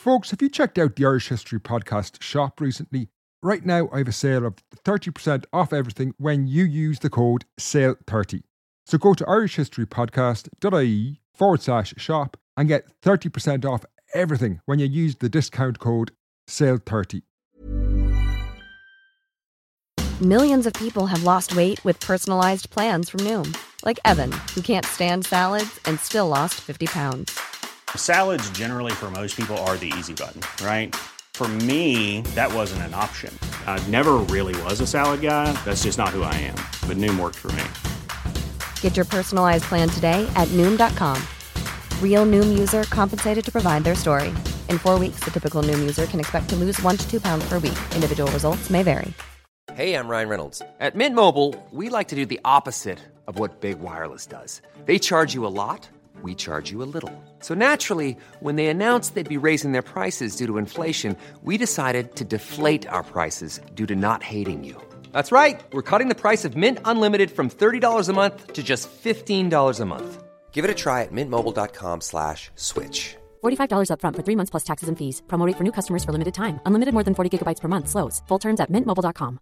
Folks, have you checked out the Irish History Podcast shop recently? Right now, I have a sale of 30% off everything when you use the code SALE30. So go to irishhistorypodcast.ie/shop and get 30% off everything when you use the discount code SALE30. Millions of people have lost weight with personalized plans from Noom. Like Evan, who can't stand salads and still lost 50 pounds. Salads generally for most people are the easy button, right? For me, that wasn't an option. I never really was a salad guy. That's just not who I am. But Noom worked for me. Get your personalized plan today at Noom.com. Real Noom user compensated to provide their story. In 4 weeks, the typical Noom user can expect to lose 1 to 2 pounds per week. Individual results may vary. Hey, I'm Ryan Reynolds. At Mint Mobile, we like to do the opposite of what Big Wireless does. They charge you a lot. We charge you a little. So naturally, when they announced they'd be raising their prices due to inflation, we decided to deflate our prices due to not hating you. That's right. We're cutting the price of Mint Unlimited from $30 a month to just $15 a month. Give it a try at mintmobile.com/switch. $45 up front for 3 months plus taxes and fees. Promo rate for new customers for limited time. Unlimited more than 40 gigabytes per month. Slows full terms at mintmobile.com.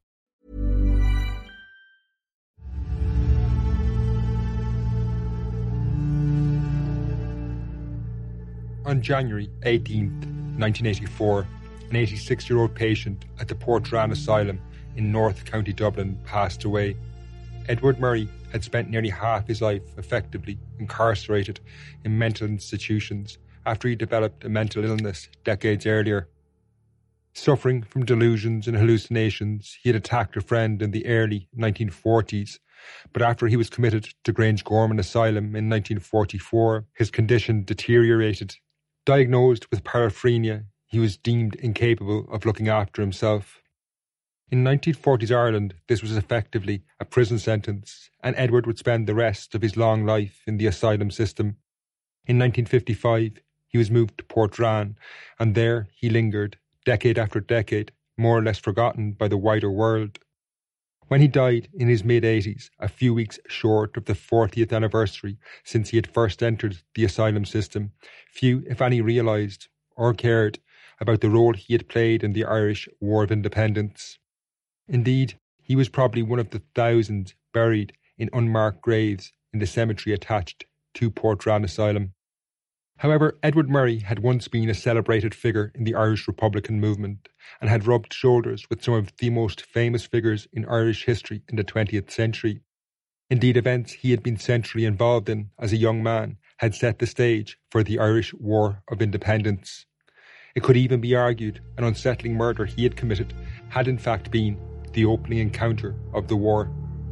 On January 18th, 1984, an 86-year-old patient at the Portrane Asylum in North County Dublin passed away. Edward Murray had spent nearly half his life effectively incarcerated in mental institutions after he developed a mental illness decades earlier. Suffering from delusions and hallucinations, he had attacked a friend in the early 1940s, but after he was committed to Grangegorman Asylum in 1944, his condition deteriorated. Diagnosed with paraphrenia, he was deemed incapable of looking after himself. In 1940s Ireland, this was effectively a prison sentence, and Edward would spend the rest of his long life in the asylum system. In 1955, he was moved to Portrane, and there he lingered, decade after decade, more or less forgotten by the wider world. When he died in his mid-80s, a few weeks short of the 40th anniversary since he had first entered the asylum system, few, if any, realised or cared about the role he had played in the Irish War of Independence. Indeed, he was probably one of the thousands buried in unmarked graves in the cemetery attached to Portrane Asylum. However, Edward Murray had once been a celebrated figure in the Irish Republican movement and had rubbed shoulders with some of the most famous figures in Irish history in the 20th century. Indeed, events he had been centrally involved in as a young man had set the stage for the Irish War of Independence. It could even be argued an unsettling murder he had committed had in fact been the opening encounter of the war.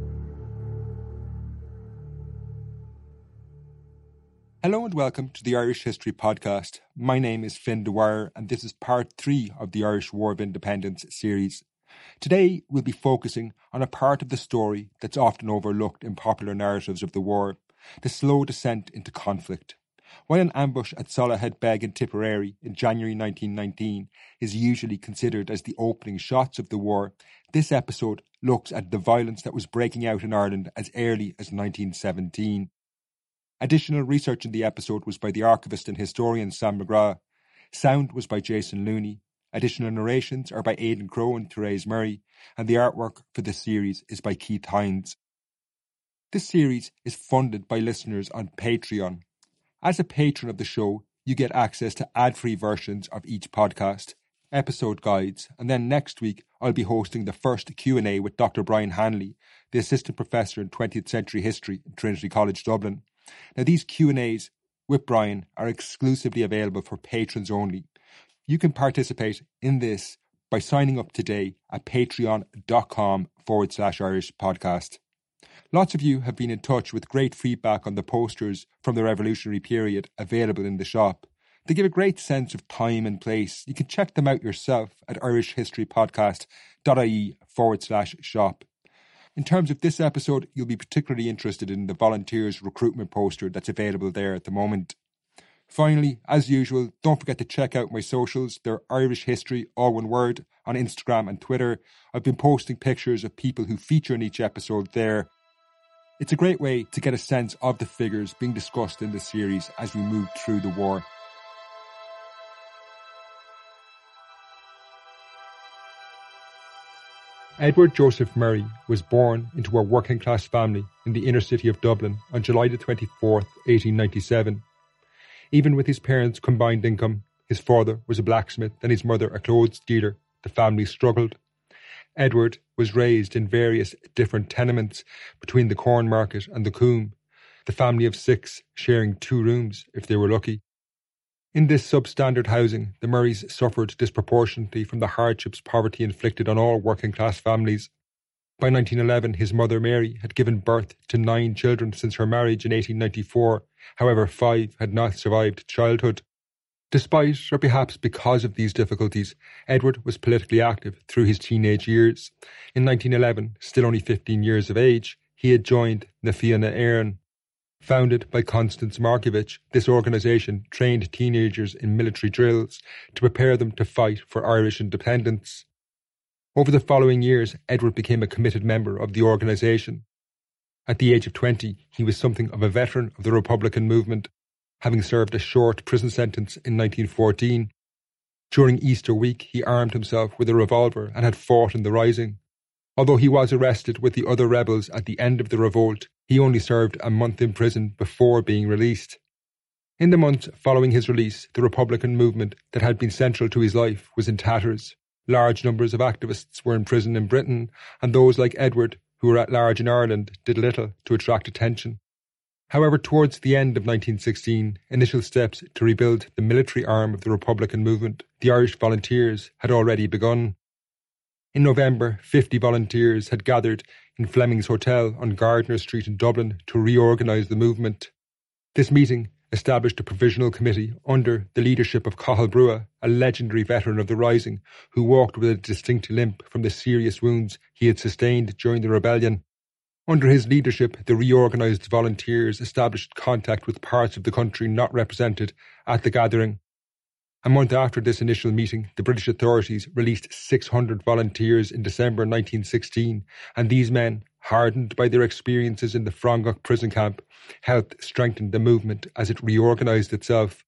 Hello and welcome to the Irish History Podcast. My name is Finn Dwyer and this is part 3 of the Irish War of Independence series. Today we'll be focusing on a part of the story that's often overlooked in popular narratives of the war, the slow descent into conflict. While an ambush at Solohead Beg in Tipperary in January 1919 is usually considered as the opening shots of the war, this episode looks at the violence that was breaking out in Ireland as early as 1917. Additional research in the episode was by the archivist and historian Sam McGrath. Sound was by Jason Looney. Additional narrations are by Aidan Crowe and Therese Murray, and the artwork for this series is by Keith Hines. This series is funded by listeners on Patreon. As a patron of the show, you get access to ad-free versions of each podcast, episode guides, and then next week I'll be hosting the first Q&A with Dr. Brian Hanley, the Assistant Professor in 20th Century History at Trinity College Dublin. Now, these Q&As with Brian are exclusively available for patrons only. You can participate in this by signing up today at patreon.com/Irish podcast. Lots of you have been in touch with great feedback on the posters from the revolutionary period available in the shop. They give a great sense of time and place. You can check them out yourself at irishhistorypodcast.ie/shop. In terms of this episode, you'll be particularly interested in the volunteers recruitment poster that's available there at the moment. Finally, as usual, don't forget to check out my socials. They're Irish History, all one word, on Instagram and Twitter. I've been posting pictures of people who feature in each episode there. It's a great way to get a sense of the figures being discussed in the series as we move through the war. Edward Joseph Murray was born into a working-class family in the inner city of Dublin on July 24, 1897. Even with his parents' combined income, his father was a blacksmith and his mother a clothes dealer. The family struggled. Edward was raised in various different tenements between the Corn Market and the Coombe, the family of 6 sharing 2 rooms if they were lucky. In this substandard housing, the Murrays suffered disproportionately from the hardships poverty inflicted on all working-class families. By 1911, his mother Mary had given birth to 9 children since her marriage in 1894. However, 5 had not survived childhood. Despite, or perhaps because of these difficulties, Edward was politically active through his teenage years. In 1911, still only 15 years of age, he had joined Na Fianna Éireann. Founded by Constance Markievicz, this organisation trained teenagers in military drills to prepare them to fight for Irish independence. Over the following years, Edward became a committed member of the organisation. At the age of 20, he was something of a veteran of the Republican movement, having served a short prison sentence in 1914. During Easter week, he armed himself with a revolver and had fought in the Rising. Although he was arrested with the other rebels at the end of the revolt, he only served a month in prison before being released. In the months following his release, the Republican movement that had been central to his life was in tatters. Large numbers of activists were in prison in Britain, and those like Edward, who were at large in Ireland, did little to attract attention. However, towards the end of 1916, initial steps to rebuild the military arm of the Republican movement, the Irish Volunteers, had already begun. In November, 50 volunteers had gathered in Fleming's Hotel on Gardiner Street in Dublin to reorganise the movement. This meeting established a provisional committee under the leadership of Cathal Brugha, a legendary veteran of the Rising, who walked with a distinct limp from the serious wounds he had sustained during the rebellion. Under his leadership, the reorganised volunteers established contact with parts of the country not represented at the gathering. A month after this initial meeting, the British authorities released 600 volunteers in December 1916, and these men, hardened by their experiences in the Frongach prison camp, helped strengthen the movement as it reorganised itself.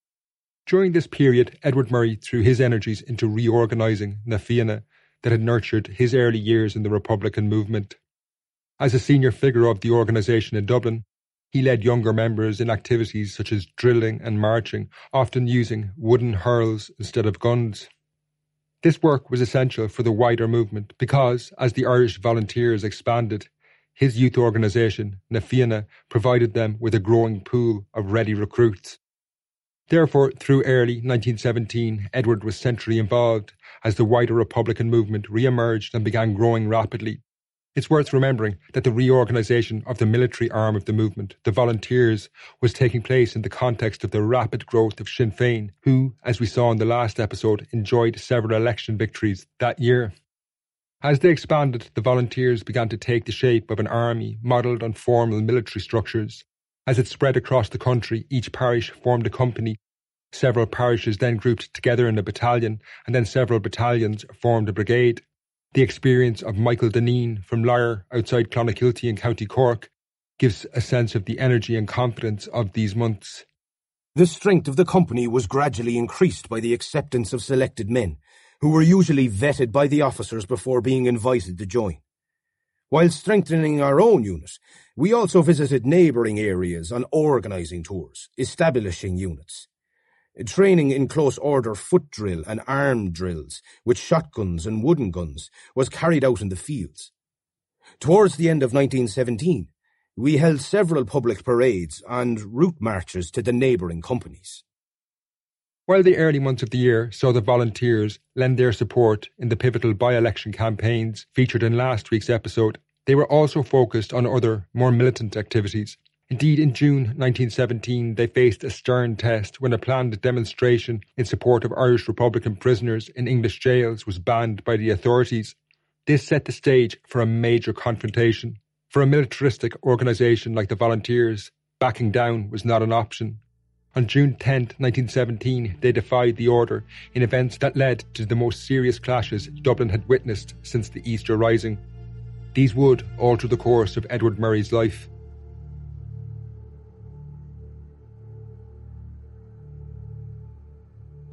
During this period, Edward Murray threw his energies into reorganising Na Fianna that had nurtured his early years in the Republican movement. As a senior figure of the organisation in Dublin, he led younger members in activities such as drilling and marching, often using wooden hurls instead of guns. This work was essential for the wider movement because, as the Irish Volunteers expanded, his youth organisation, Na Fianna, provided them with a growing pool of ready recruits. Therefore, through early 1917, Edward was centrally involved as the wider Republican movement re-emerged and began growing rapidly. It's worth remembering that the reorganisation of the military arm of the movement, the Volunteers, was taking place in the context of the rapid growth of Sinn Féin, who, as we saw in the last episode, enjoyed several election victories that year. As they expanded, the Volunteers began to take the shape of an army modelled on formal military structures. As it spread across the country, each parish formed a company. Several parishes then grouped together in a battalion, and then several battalions formed a brigade. The experience of Michael Deneen from Lyre outside Clonakilty in County Cork gives a sense of the energy and confidence of these months. The strength of the company was gradually increased by the acceptance of selected men, who were usually vetted by the officers before being invited to join. While strengthening our own unit, we also visited neighbouring areas on organising tours, establishing units. Training in close order foot drill and arm drills with shotguns and wooden guns was carried out in the fields. Towards the end of 1917, we held several public parades and route marches to the neighbouring companies. While the early months of the year saw the Volunteers lend their support in the pivotal by-election campaigns featured in last week's episode, they were also focused on other, more militant activities. Indeed, in June 1917, they faced a stern test when a planned demonstration in support of Irish Republican prisoners in English jails was banned by the authorities. This set the stage for a major confrontation. For a militaristic organisation like the Volunteers, backing down was not an option. On June 10, 1917, they defied the order in events that led to the most serious clashes Dublin had witnessed since the Easter Rising. These would alter the course of Edward Murray's life.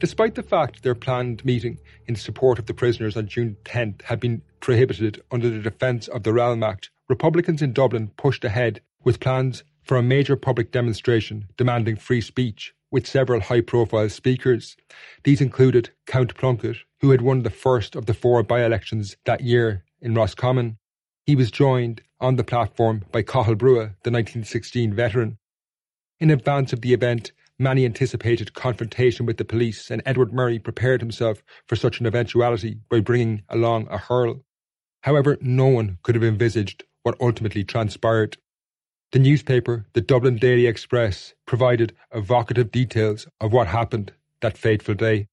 Despite the fact their planned meeting in support of the prisoners on June 10th had been prohibited under the Defence of the Realm Act, Republicans in Dublin pushed ahead with plans for a major public demonstration demanding free speech, with several high-profile speakers. These included Count Plunkett, who had won the first of the 4 by-elections that year in Roscommon. He was joined on the platform by Cathal Brugha, the 1916 veteran. In advance of the event, many anticipated confrontation with the police, and Edward Murray prepared himself for such an eventuality by bringing along a hurl. However, no one could have envisaged what ultimately transpired. The newspaper, the Dublin Daily Express, provided evocative details of what happened that fateful day.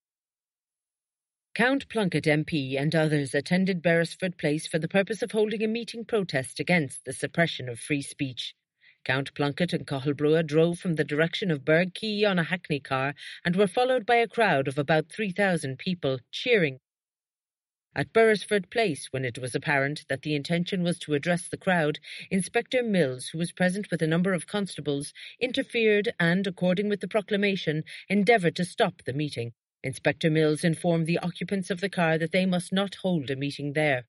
Count Plunkett MP and others attended Beresford Place for the purpose of holding a meeting protest against the suppression of free speech. Count Plunkett and Cathal Brugha drove from the direction of Burgh Quay on a hackney car and were followed by a crowd of about 3,000 people cheering. At Beresford Place, when it was apparent that the intention was to address the crowd, Inspector Mills, who was present with a number of constables, interfered and, according with the proclamation, endeavoured to stop the meeting. Inspector Mills informed the occupants of the car that they must not hold a meeting there.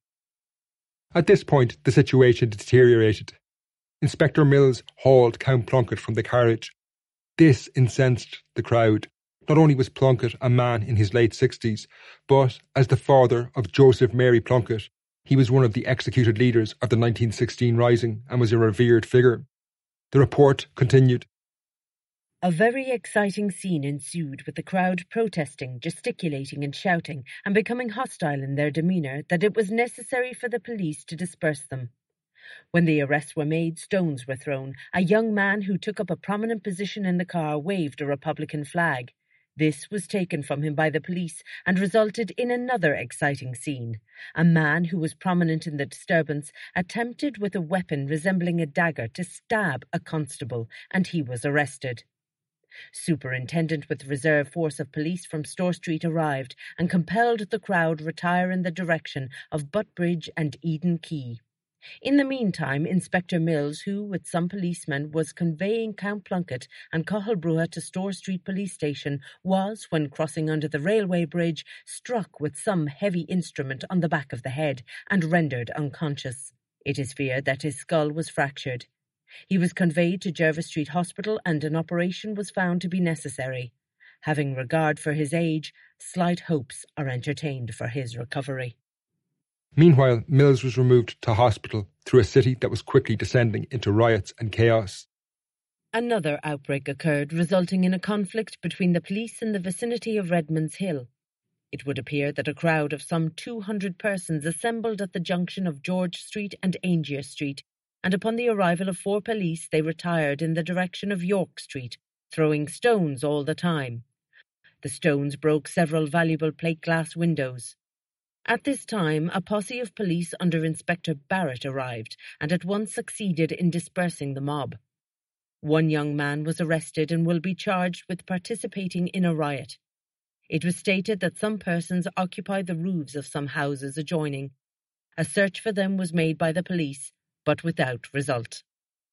At this point, the situation deteriorated. Inspector Mills hauled Count Plunkett from the carriage. This incensed the crowd. Not only was Plunkett a man in his late 60s, but as the father of Joseph Mary Plunkett, he was one of the executed leaders of the 1916 Rising and was a revered figure. The report continued. A very exciting scene ensued, with the crowd protesting, gesticulating and shouting, and becoming hostile in their demeanour that it was necessary for the police to disperse them. When the arrests were made, stones were thrown. A young man who took up a prominent position in the car waved a Republican flag. This was taken from him by the police and resulted in another exciting scene. A man who was prominent in the disturbance attempted with a weapon resembling a dagger to stab a constable, and he was arrested. Superintendent with reserve force of police from Store Street arrived and compelled the crowd retire in the direction of Buttbridge and Eden Quay. In the meantime, Inspector Mills, who, with some policemen, was conveying Count Plunkett and Cathal Brugha to Store Street Police Station, was, when crossing under the railway bridge, struck with some heavy instrument on the back of the head and rendered unconscious. It is feared that his skull was fractured. He was conveyed to Jervis Street Hospital and an operation was found to be necessary. Having regard for his age, slight hopes are entertained for his recovery. Meanwhile, Mills was removed to hospital through a city that was quickly descending into riots and chaos. Another outbreak occurred, resulting in a conflict between the police in the vicinity of Redmond's Hill. It would appear that a crowd of some 200 persons assembled at the junction of George Street and Angier Street, and upon the arrival of 4 police they retired in the direction of York Street, throwing stones all the time. The stones broke several valuable plate glass windows. At this time, a posse of police under Inspector Barrett arrived and at once succeeded in dispersing the mob. One young man was arrested and will be charged with participating in a riot. It was stated that some persons occupied the roofs of some houses adjoining. A search for them was made by the police, but without result.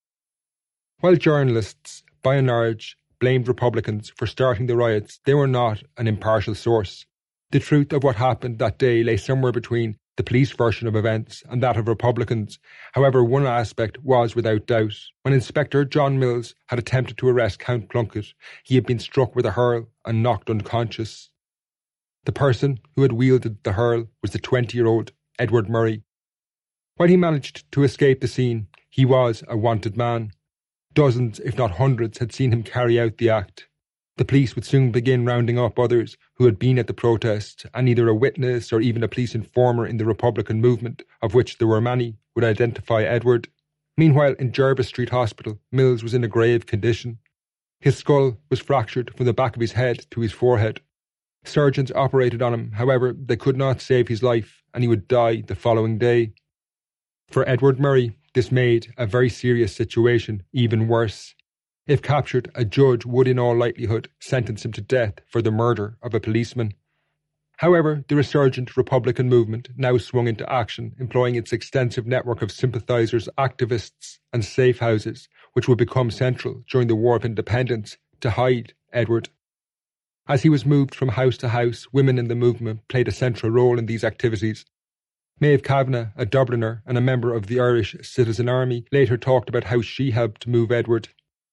While journalists, by and large, blamed Republicans for starting the riots, they were not an impartial source. The truth of what happened that day lay somewhere between the police version of events and that of Republicans. However, one aspect was without doubt. When Inspector John Mills had attempted to arrest Count Plunkett, he had been struck with a hurl and knocked unconscious. The person who had wielded the hurl was the 20-year-old Edward Murray. While he managed to escape the scene, he was a wanted man. Dozens, if not hundreds, had seen him carry out the act. The police would soon begin rounding up others who had been at the protest, and either a witness or even a police informer in the Republican movement, of which there were many, would identify Edward. Meanwhile, in Jervis Street Hospital, Mills was in a grave condition. His skull was fractured from the back of his head to his forehead. Surgeons operated on him, however, they could not save his life, and he would die the following day. For Edward Murray, this made a very serious situation even worse. If captured, a judge would in all likelihood sentence him to death for the murder of a policeman. However, the resurgent Republican movement now swung into action, employing its extensive network of sympathisers, activists and safe houses, which would become central during the War of Independence, to hide Edward. As he was moved from house to house, women in the movement played a central role in these activities. Maeve Kavanagh, a Dubliner and a member of the Irish Citizen Army, later talked about how she helped move Edward.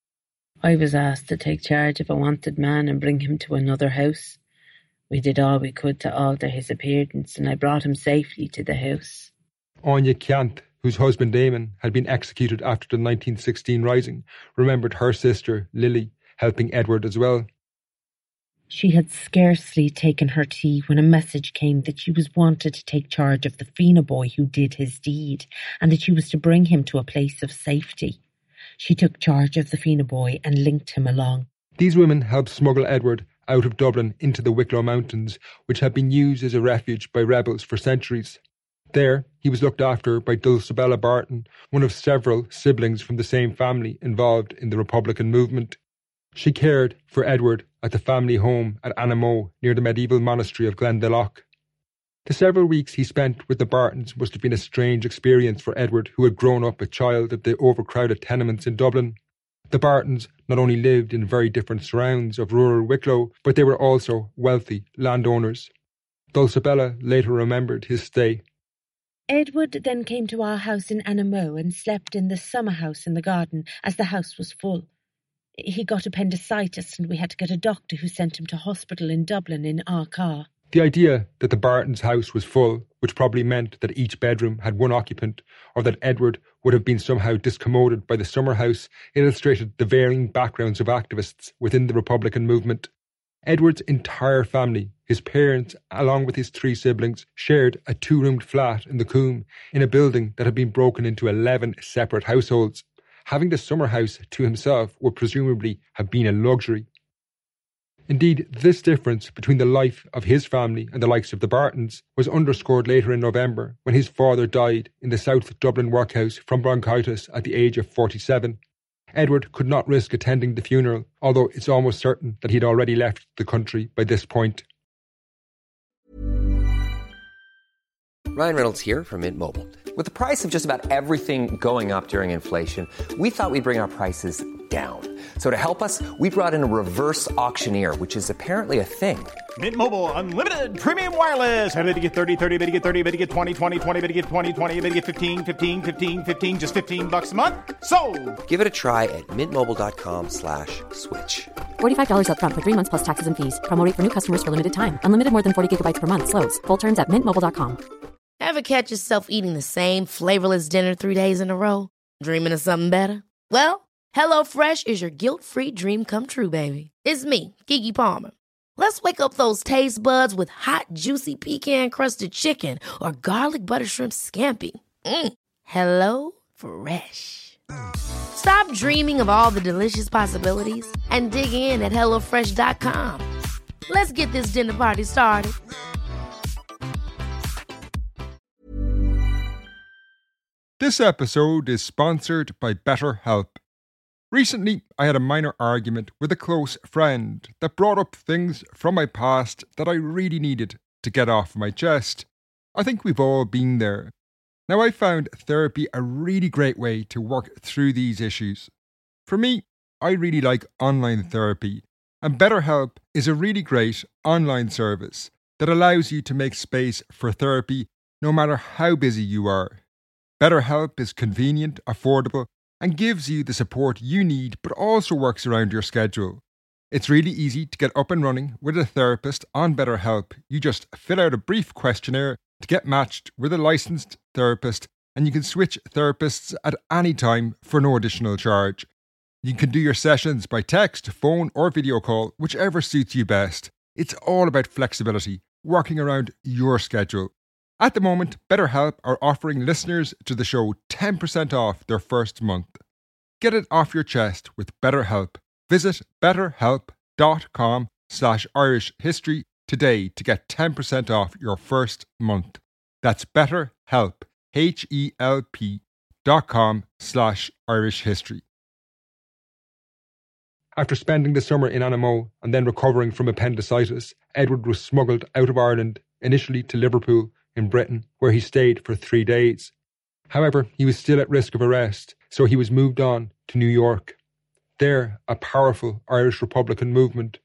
I was asked to take charge of a wanted man and bring him to another house. We did all we could to alter his appearance, and I brought him safely to the house. Anya Kiant, whose husband Damon had been executed after the 1916 Rising, remembered her sister, Lily, helping Edward as well. She had scarcely taken her tea when a message came that she was wanted to take charge of the Fina boy who did his deed, and that she was to bring him to a place of safety. She took charge of the Fina boy and linked him along. These women helped smuggle Edward out of Dublin into the Wicklow Mountains, which had been used as a refuge by rebels for centuries. There, he was looked after by Dulcibella Barton, one of several siblings from the same family involved in the Republican movement. She cared for Edward at the family home at Anamo near the medieval monastery of Glendalough. The several weeks he spent with the Bartons must have been a strange experience for Edward, who had grown up a child of the overcrowded tenements in Dublin. The Bartons not only lived in very different surrounds of rural Wicklow, but they were also wealthy landowners. Dulcibella later remembered his stay. Edward then came to our house in Anamo and slept in the summer house in the garden, as the house was full. He got appendicitis and we had to get a doctor who sent him to hospital in Dublin in Arcar. The idea that the Bartons' house was full, which probably meant that each bedroom had one occupant, or that Edward would have been somehow discommoded by the summer house, illustrated the varying backgrounds of activists within the Republican movement. Edward's entire family, his parents along with his 3 siblings, shared a 2-roomed flat in the Coombe in a building that had been broken into 11 separate households. Having the summer house to himself would presumably have been a luxury. Indeed, this difference between the life of his family and the likes of the Bartons was underscored later in November when his father died in the South Dublin workhouse from bronchitis at the age of 47. Edward could not risk attending the funeral, although it's almost certain that he'd already left the country by this point. Ryan Reynolds here from Mint Mobile. With the price of just about everything going up during inflation, we thought we'd bring our prices down. So to help us, we brought in a reverse auctioneer, which is apparently a thing. Mint Mobile Unlimited Premium Wireless. How to get 30, 30, bit to get 30, bit to get 20, 20, 20, bit to get 20, 20, bit to get 15, 15, 15, 15, just $15 a month? Sold! Give it a try at mintmobile.com/switch. $45 up front for 3 months plus taxes and fees. Promo rate for new customers for limited time. Unlimited more than 40 gigabytes per month. Slows full terms at mintmobile.com. Ever catch yourself eating the same flavorless dinner 3 days in a row? Dreaming of something better? Well, HelloFresh is your guilt-free dream come true, baby. It's me, Keke Palmer. Let's wake up those taste buds with hot, juicy pecan-crusted chicken or garlic butter shrimp scampi. Hello Fresh. Stop dreaming of all the delicious possibilities and dig in at HelloFresh.com. Let's get this dinner party started. This episode is sponsored by BetterHelp. Recently, I had a minor argument with a close friend that brought up things from my past that I really needed to get off my chest. I think we've all been there. Now, I found therapy a really great way to work through these issues. For me, I really like online therapy, and BetterHelp is a really great online service that allows you to make space for therapy no matter how busy you are. BetterHelp is convenient, affordable, and gives you the support you need, but also works around your schedule. It's really easy to get up and running with a therapist on BetterHelp. You just fill out a brief questionnaire to get matched with a licensed therapist, and you can switch therapists at any time for no additional charge. You can do your sessions by text, phone, or video call, whichever suits you best. It's all about flexibility, working around your schedule. At the moment, BetterHelp are offering listeners to the show 10% off their first month. Get it off your chest with BetterHelp. Visit betterhelp.com/Irish history today to get 10% off your first month. That's BetterHelp, HELP.com/Irish history. After spending the summer in Anamo and then recovering from appendicitis, Edward was smuggled out of Ireland, initially to Liverpool in Britain, where he stayed for 3 days. However, he was still at risk of arrest, so he was moved on to New York. There, a powerful Irish Republican movement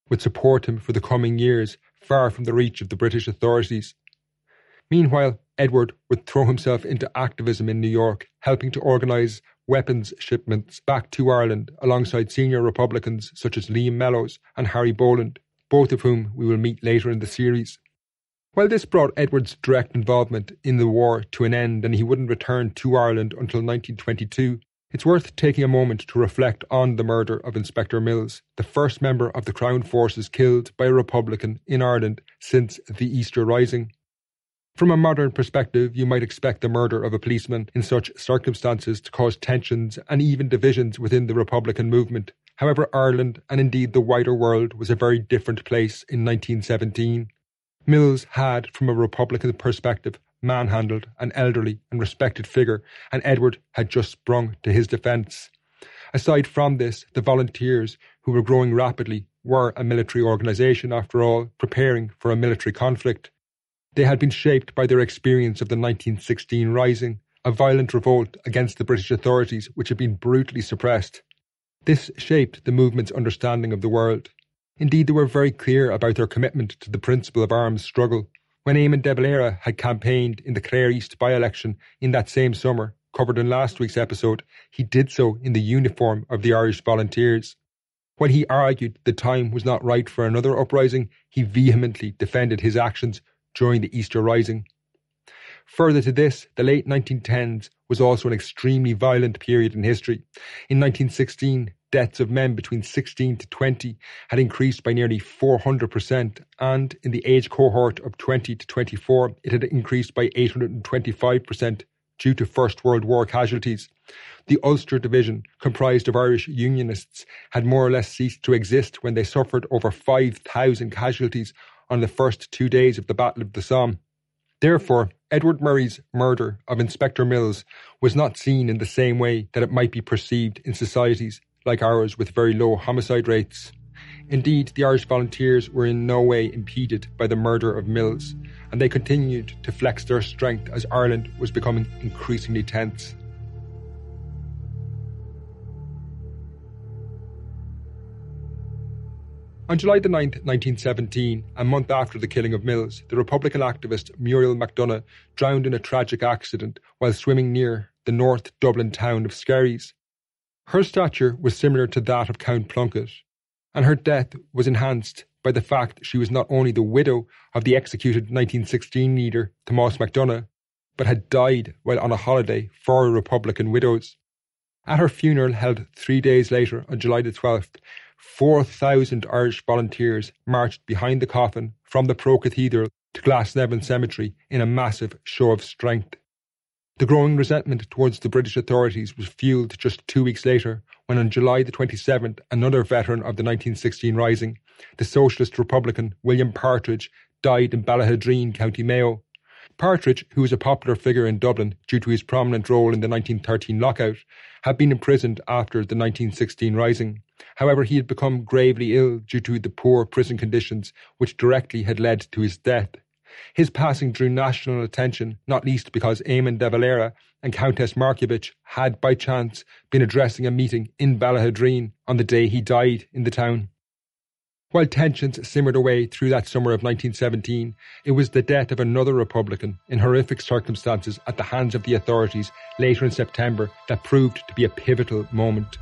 would support him for the coming years, far from the reach of the British authorities. Meanwhile, Edward would throw himself into activism in New York, helping to organise weapons shipments back to Ireland alongside senior Republicans such as Liam Mellows and Harry Boland, both of whom we will meet later in the series. While this brought Edward's direct involvement in the war to an end and he wouldn't return to Ireland until 1922, it's worth taking a moment to reflect on the murder of Inspector Mills, the first member of the Crown forces killed by a Republican in Ireland since the Easter Rising. From a modern perspective, you might expect the murder of a policeman in such circumstances to cause tensions and even divisions within the Republican movement. However, Ireland, and indeed the wider world, was a very different place in 1917. Mills had, from a Republican perspective, manhandled an elderly and respected figure, and Edward had just sprung to his defence. Aside from this, the Volunteers, who were growing rapidly, were a military organisation after all, preparing for a military conflict. They had been shaped by their experience of the 1916 Rising, a violent revolt against the British authorities which had been brutally suppressed. This shaped the movement's understanding of the world. Indeed, they were very clear about their commitment to the principle of arms struggle. When Eamon de Valera had campaigned in the Clare East by-election in that same summer, covered in last week's episode, he did so in the uniform of the Irish Volunteers. When he argued the time was not right for another uprising, he vehemently defended his actions during the Easter Rising. Further to this, the late 1910s was also an extremely violent period in history. In 1916, deaths of men between 16 to 20 had increased by nearly 400%, and in the age cohort of 20 to 24, it had increased by 825% due to First World War casualties. The Ulster Division, comprised of Irish Unionists, had more or less ceased to exist when they suffered over 5,000 casualties on the first 2 days of the Battle of the Somme. Therefore, Edward Murray's murder of Inspector Mills was not seen in the same way that it might be perceived in societies like ours with very low homicide rates. Indeed, the Irish Volunteers were in no way impeded by the murder of Mills, and they continued to flex their strength as Ireland was becoming increasingly tense. On July the 9th, 1917, a month after the killing of Mills, the Republican activist Muriel MacDonagh drowned in a tragic accident while swimming near the North Dublin town of Skerries. Her stature was similar to that of Count Plunkett, and her death was enhanced by the fact she was not only the widow of the executed 1916 leader Tomás MacDonagh, but had died while on a holiday for Republican widows. At her funeral, held 3 days later on July the 12th, 4,000 Irish Volunteers marched behind the coffin from the Pro-Cathedral to Glasnevin Cemetery in a massive show of strength. The growing resentment towards the British authorities was fuelled just 2 weeks later when on July the 27th another veteran of the 1916 Rising, the Socialist Republican William Partridge, died in Ballahadreen, County Mayo. Partridge, who was a popular figure in Dublin due to his prominent role in the 1913 lockout, had been imprisoned after the 1916 Rising. However, he had become gravely ill due to the poor prison conditions which directly had led to his death. His passing drew national attention, not least because Eamon de Valera and Countess Markievicz had, by chance, been addressing a meeting in Ballahadreen on the day he died in the town. While tensions simmered away through that summer of 1917, it was the death of another Republican in horrific circumstances at the hands of the authorities later in September that proved to be a pivotal moment.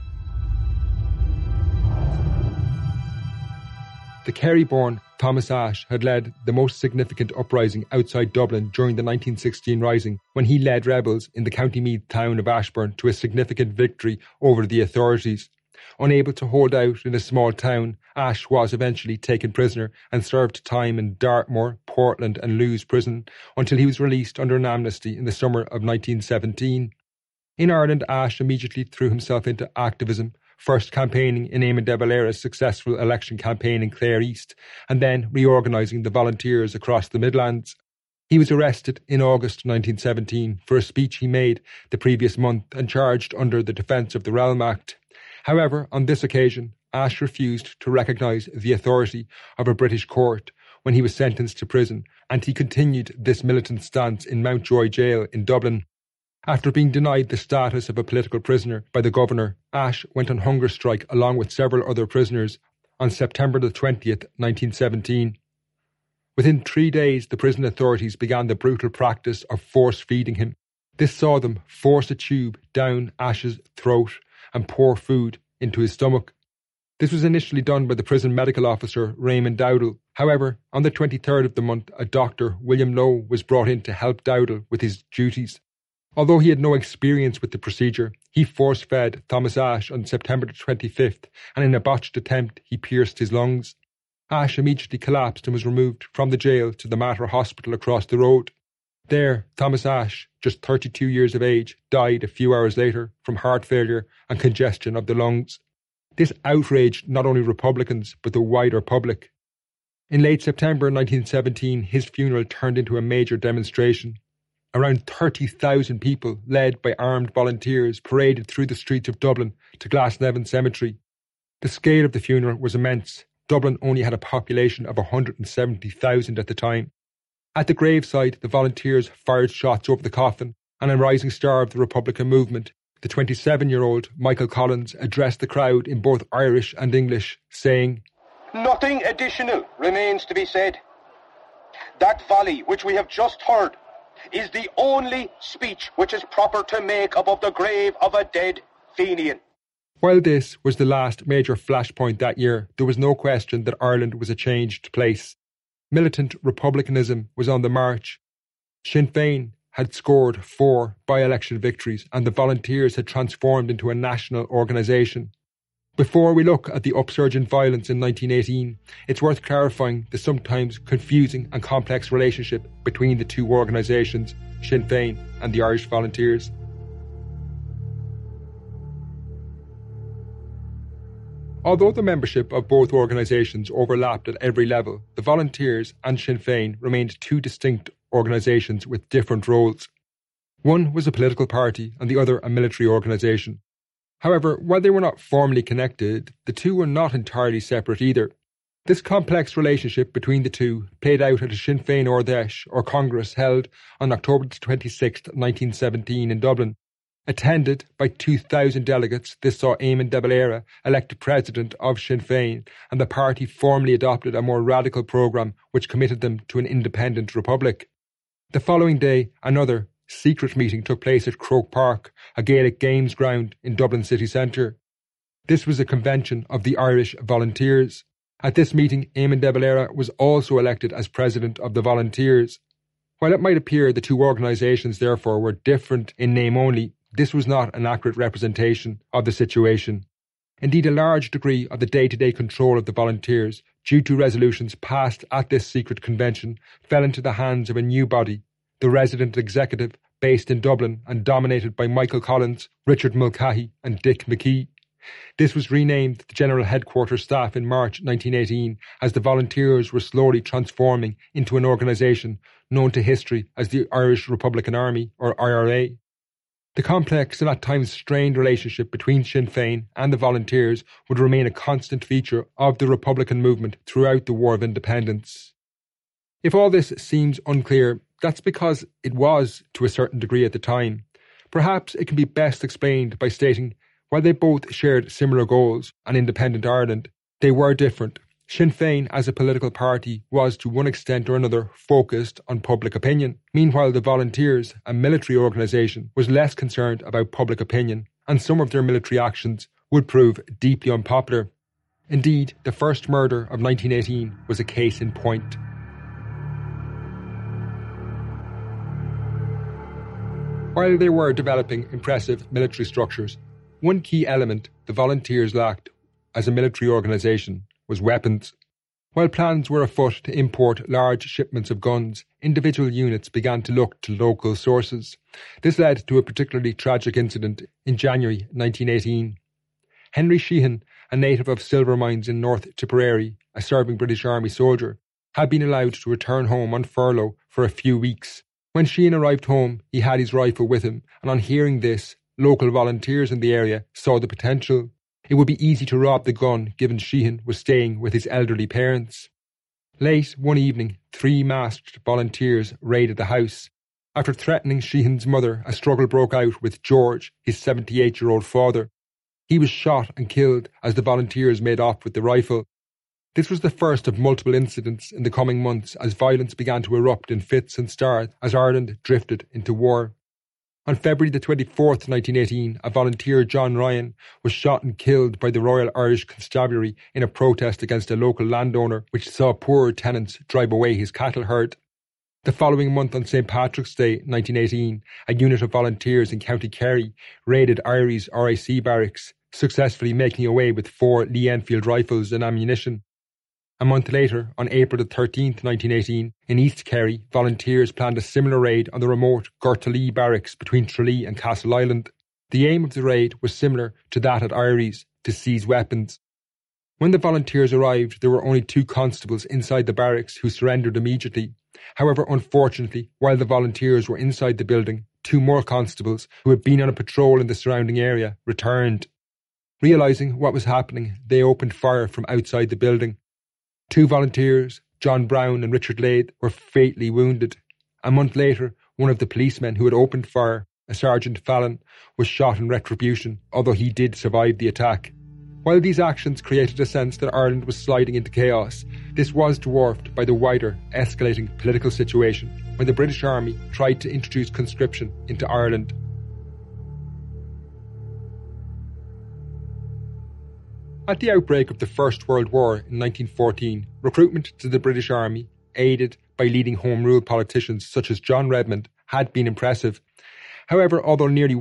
The Kerry-born Thomas Ashe had led the most significant uprising outside Dublin during the 1916 Rising when he led rebels in the County Meath town of Ashbourne to a significant victory over the authorities. Unable to hold out in a small town, Ashe was eventually taken prisoner and served time in Dartmoor, Portland and Lewes prison until he was released under an amnesty in the summer of 1917. In Ireland, Ashe immediately threw himself into activism, first campaigning in Eamon de Valera's successful election campaign in Clare East, and then reorganising the Volunteers across the Midlands. He was arrested in August 1917 for a speech he made the previous month and charged under the Defence of the Realm Act. However, on this occasion, Ashe refused to recognise the authority of a British court when he was sentenced to prison, and he continued this militant stance in Mountjoy Jail in Dublin. After being denied the status of a political prisoner by the governor, Ashe went on hunger strike along with several other prisoners on September the 20th, 1917. Within 3 days, the prison authorities began the brutal practice of force-feeding him. This saw them force a tube down Ash's throat and pour food into his stomach. This was initially done by the prison medical officer, Raymond Dowdall. However, on the 23rd of the month, a doctor, William Lowe, was brought in to help Dowdall with his duties. Although he had no experience with the procedure, he force-fed Thomas Ash on September the 25th, and in a botched attempt, he pierced his lungs. Ash immediately collapsed and was removed from the jail to the Mater Hospital across the road. There, Thomas Ash, just 32 years of age, died a few hours later from heart failure and congestion of the lungs. This outraged not only Republicans, but the wider public. In late September 1917, his funeral turned into a major demonstration. Around 30,000 people, led by armed volunteers, paraded through the streets of Dublin to Glasnevin Cemetery. The scale of the funeral was immense. Dublin only had a population of 170,000 at the time. At the graveside, the volunteers fired shots over the coffin, and a rising star of the Republican movement, the 27-year-old Michael Collins, addressed the crowd in both Irish and English, saying, "Nothing additional remains to be said. That volley which we have just heard is the only speech which is proper to make above the grave of a dead Fenian." While this was the last major flashpoint that year, there was no question that Ireland was a changed place. Militant republicanism was on the march. Sinn Féin had scored 4 by-election victories, and the Volunteers had transformed into a national organisation. Before we look at the upsurge in violence in 1918, it's worth clarifying the sometimes confusing and complex relationship between the two organisations, Sinn Féin and the Irish Volunteers. Although the membership of both organisations overlapped at every level, the Volunteers and Sinn Féin remained two distinct organisations with different roles. One was a political party and the other a military organisation. However, while they were not formally connected, the two were not entirely separate either. This complex relationship between the two played out at a Sinn Féin Ard Fheis, or Congress, held on October 26, 1917 in Dublin. Attended by 2,000 delegates, this saw Eamon de Valera elected president of Sinn Féin, and the party formally adopted a more radical programme which committed them to an independent republic. The following day, another secret meeting took place at Croke Park, a Gaelic games ground in Dublin city centre. This was a convention of the Irish Volunteers. At this meeting, Eamon de Valera was also elected as president of the Volunteers. While it might appear the two organisations therefore were different in name only, this was not an accurate representation of the situation. Indeed, a large degree of the day-to-day control of the Volunteers, due to resolutions passed at this secret convention, fell into the hands of a new body, the Resident Executive, based in Dublin and dominated by Michael Collins, Richard Mulcahy and Dick McKee. This was renamed the General Headquarters Staff in March 1918, as the Volunteers were slowly transforming into an organisation known to history as the Irish Republican Army, or IRA. The complex and at times strained relationship between Sinn Féin and the Volunteers would remain a constant feature of the Republican movement throughout the War of Independence. If all this seems unclear, that's because it was to a certain degree at the time. Perhaps it can be best explained by stating, while they both shared similar goals, an independent Ireland, they were different. Sinn Féin as a political party was to one extent or another focused on public opinion. Meanwhile, the Volunteers, a military organisation, was less concerned about public opinion, and some of their military actions would prove deeply unpopular. Indeed, the first murder of 1918 was a case in point. While they were developing impressive military structures, one key element the Volunteers lacked as a military organisation was weapons. While plans were afoot to import large shipments of guns, individual units began to look to local sources. This led to a particularly tragic incident in January 1918. Henry Sheehan, a native of silver mines in North Tipperary, a serving British Army soldier, had been allowed to return home on furlough for a few weeks. When Sheehan arrived home, he had his rifle with him, and on hearing this, local volunteers in the area saw the potential. It would be easy to rob the gun, given Sheehan was staying with his elderly parents. Late one evening, 3 masked volunteers raided the house. After threatening Sheehan's mother, a struggle broke out with George, his 78-year-old father. He was shot and killed as the volunteers made off with the rifle. This was the first of multiple incidents in the coming months as violence began to erupt in fits and starts as Ireland drifted into war. On February the 24th, 1918, a volunteer, John Ryan, was shot and killed by the Royal Irish Constabulary in a protest against a local landowner which saw poor tenants drive away his cattle herd. The following month, on St. Patrick's Day 1918, a unit of volunteers in County Kerry raided Irie's RIC barracks, successfully making away with 4 Lee Enfield rifles and ammunition. A month later, on April the 13th, 1918, in East Kerry, volunteers planned a similar raid on the remote Gortalee barracks between Tralee and Castle Island. The aim of the raid was similar to that at Irie's, to seize weapons. When the volunteers arrived, there were only 2 constables inside the barracks who surrendered immediately. However, unfortunately, while the volunteers were inside the building, 2 more constables, who had been on a patrol in the surrounding area, returned. Realising what was happening, they opened fire from outside the building. 2 volunteers, John Brown and Richard Lath, were fatally wounded. A month later, one of the policemen who had opened fire, a Sergeant Fallon, was shot in retribution, although he did survive the attack. While these actions created a sense that Ireland was sliding into chaos, this was dwarfed by the wider, escalating political situation when the British Army tried to introduce conscription into Ireland. At the outbreak of the First World War in 1914, recruitment to the British Army, aided by leading Home Rule politicians such as John Redmond, had been impressive. However, although nearly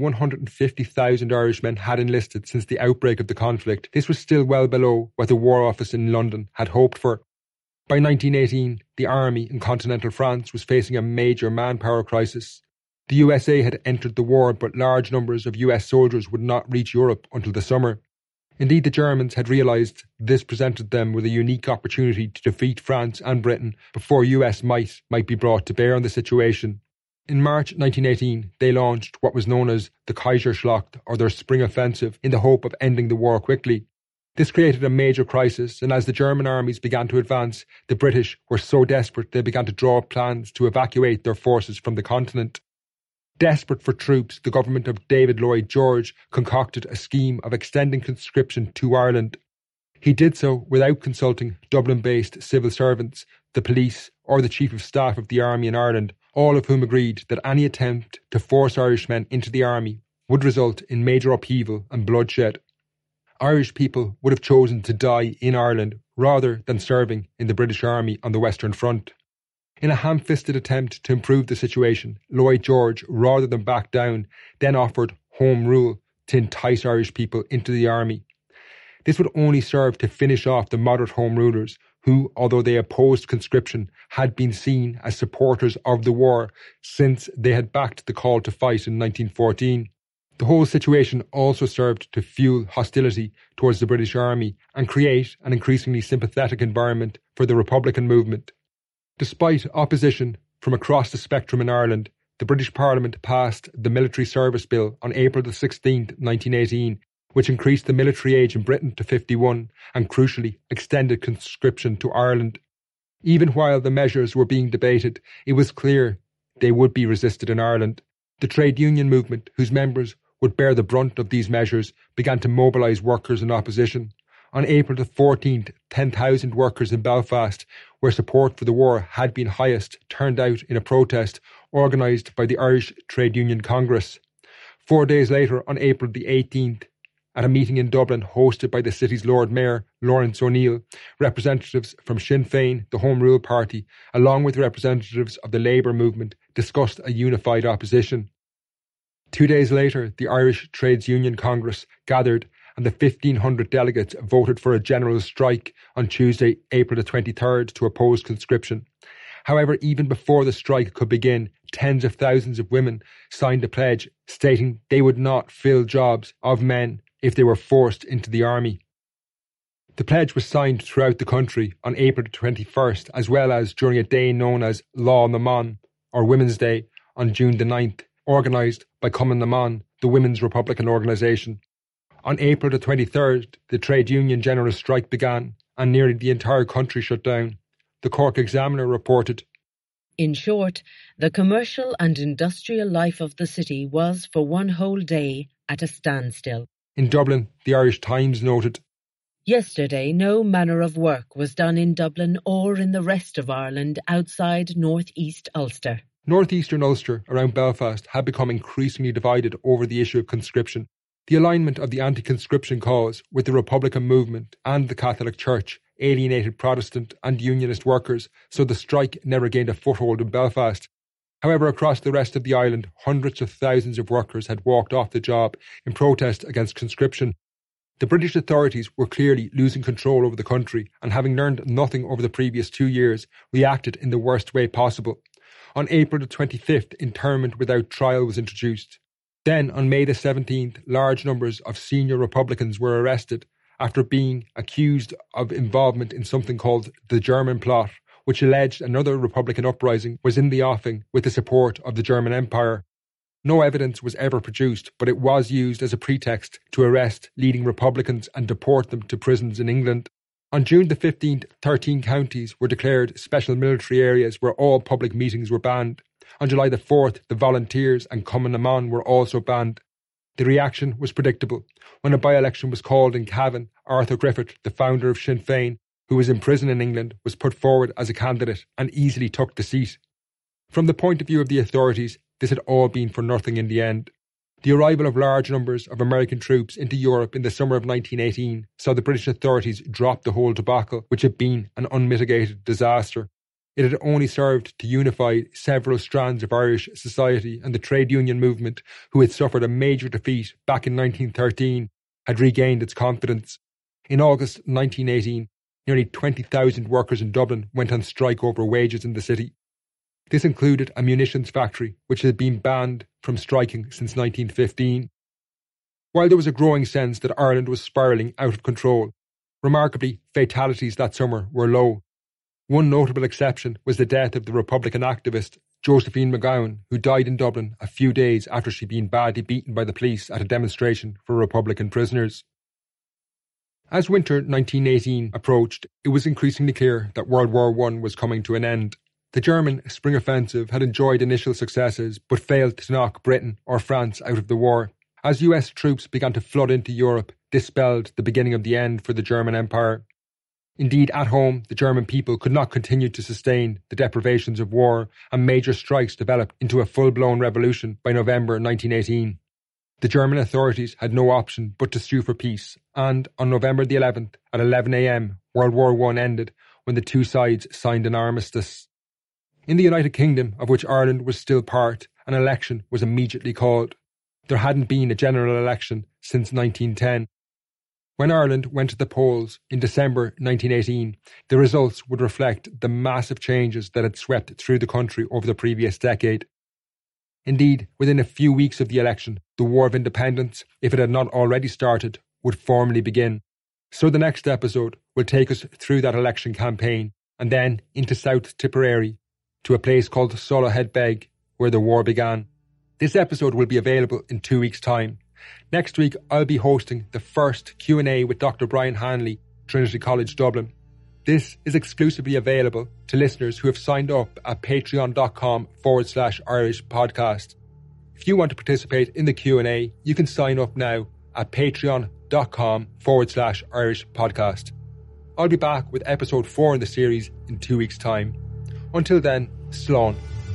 150,000 Irishmen had enlisted since the outbreak of the conflict, this was still well below what the War Office in London had hoped for. By 1918, the army in continental France was facing a major manpower crisis. The USA had entered the war, but large numbers of US soldiers would not reach Europe until the summer. Indeed, the Germans had realised this presented them with a unique opportunity to defeat France and Britain before US might be brought to bear on the situation. In March 1918, they launched what was known as the Kaiserschlacht, or their spring offensive, in the hope of ending the war quickly. This created a major crisis, and as the German armies began to advance, the British were so desperate they began to draw up plans to evacuate their forces from the continent. Desperate for troops, the government of David Lloyd George concocted a scheme of extending conscription to Ireland. He did so without consulting Dublin-based civil servants, the police, or the Chief of Staff of the Army in Ireland, all of whom agreed that any attempt to force Irishmen into the army would result in major upheaval and bloodshed. Irish people would have chosen to die in Ireland rather than serving in the British Army on the Western Front. In a ham-fisted attempt to improve the situation, Lloyd George, rather than back down, then offered Home Rule to entice Irish people into the army. This would only serve to finish off the moderate Home Rulers who, although they opposed conscription, had been seen as supporters of the war since they had backed the call to fight in 1914. The whole situation also served to fuel hostility towards the British Army and create an increasingly sympathetic environment for the Republican movement. Despite opposition from across the spectrum in Ireland, the British Parliament passed the Military Service Bill on April 16, 1918, which increased the military age in Britain to 51 and, crucially, extended conscription to Ireland. Even while the measures were being debated, it was clear they would be resisted in Ireland. The trade union movement, whose members would bear the brunt of these measures, began to mobilise workers in opposition. On April 14th, 10,000 workers in Belfast, where support for the war had been highest, turned out in a protest organised by the Irish Trade Union Congress. 4 days later, on April 18th, at a meeting in Dublin hosted by the city's Lord Mayor, Lawrence O'Neill, representatives from Sinn Féin, the Home Rule Party, along with representatives of the Labour movement, discussed a unified opposition. 2 days later, the Irish Trades Union Congress gathered and the 1,500 delegates voted for a general strike on Tuesday, April 23rd, to oppose conscription. However, even before the strike could begin, tens of thousands of women signed a pledge stating they would not fill jobs of men if they were forced into the army. The pledge was signed throughout the country on April 21st, as well as during a day known as Lá na Mán, or Women's Day, on June the 9th, organised by Cumann na Mán, the Women's Republican organisation. On April the 23rd, the trade union general strike began and nearly the entire country shut down. The Cork Examiner reported, In short, the commercial and industrial life of the city was for one whole day at a standstill. In Dublin, the Irish Times noted, Yesterday, no manner of work was done in Dublin or in the rest of Ireland outside north-east Ulster. Northeastern Ulster, around Belfast, had become increasingly divided over the issue of conscription. The alignment of the anti-conscription cause with the Republican movement and the Catholic Church alienated Protestant and Unionist workers, so the strike never gained a foothold in Belfast. However, across the rest of the island, hundreds of thousands of workers had walked off the job in protest against conscription. The British authorities were clearly losing control over the country and, having learned nothing over the previous 2 years, reacted in the worst way possible. On April the 25th, internment without trial was introduced. Then, on May the 17th, large numbers of senior Republicans were arrested after being accused of involvement in something called the German Plot, which alleged another Republican uprising was in the offing with the support of the German Empire. No evidence was ever produced, but it was used as a pretext to arrest leading Republicans and deport them to prisons in England. On June the 15th, 13 counties were declared special military areas where all public meetings were banned. On July the 4th, the Volunteers and Cumann na mBan were also banned. The reaction was predictable. When a by-election was called in Cavan, Arthur Griffith, the founder of Sinn Féin, who was in prison in England, was put forward as a candidate and easily took the seat. From the point of view of the authorities, this had all been for nothing in the end. The arrival of large numbers of American troops into Europe in the summer of 1918 saw the British authorities drop the whole debacle, which had been an unmitigated disaster. It had only served to unify several strands of Irish society, and the trade union movement, who had suffered a major defeat back in 1913, had regained its confidence. In August 1918, nearly 20,000 workers in Dublin went on strike over wages in the city. This included a munitions factory, which had been banned from striking since 1915. While there was a growing sense that Ireland was spiralling out of control, remarkably, fatalities that summer were low. One notable exception was the death of the Republican activist Josephine McGowan, who died in Dublin a few days after she'd been badly beaten by the police at a demonstration for Republican prisoners. As winter 1918 approached, it was increasingly clear that World War I was coming to an end. The German spring offensive had enjoyed initial successes but failed to knock Britain or France out of the war. As US troops began to flood into Europe, this spelled the beginning of the end for the German Empire. Indeed, at home, the German people could not continue to sustain the deprivations of war, and major strikes developed into a full-blown revolution by November 1918. The German authorities had no option but to sue for peace, and on November the 11th, at 11 a.m, World War I ended when the two sides signed an armistice. In the United Kingdom, of which Ireland was still part, an election was immediately called. There hadn't been a general election since 1910. When Ireland went to the polls in December 1918, the results would reflect the massive changes that had swept through the country over the previous decade. Indeed, within a few weeks of the election, the War of Independence, if it had not already started, would formally begin. So the next episode will take us through that election campaign and then into South Tipperary, to a place called Solohead Beg, where the war began. This episode will be available in 2 weeks' time. Next week, I'll be hosting the first Q&A with Dr. Brian Hanley, Trinity College Dublin. This is exclusively available to listeners who have signed up at patreon.com/Irish podcast. If you want to participate in the Q&A, you can sign up now at patreon.com/Irish podcast. I'll be back with episode 4 in the series in 2 weeks' time. Until then, slán.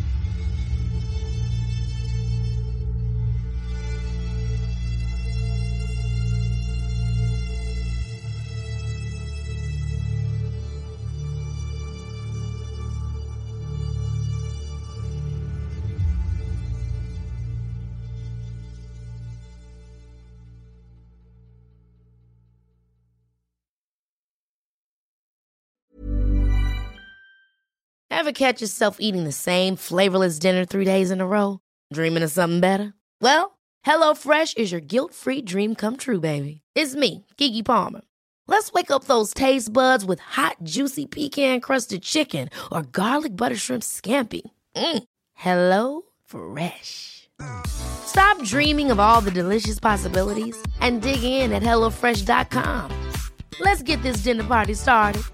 Ever catch yourself eating the same flavorless dinner 3 days in a row? Dreaming of something better? Well, HelloFresh is your guilt-free dream come true, baby. It's me, Keke Palmer. Let's wake up those taste buds with hot, juicy pecan-crusted chicken or garlic butter shrimp scampi. Hello Fresh. Stop dreaming of all the delicious possibilities and dig in at HelloFresh.com. Let's get this dinner party started.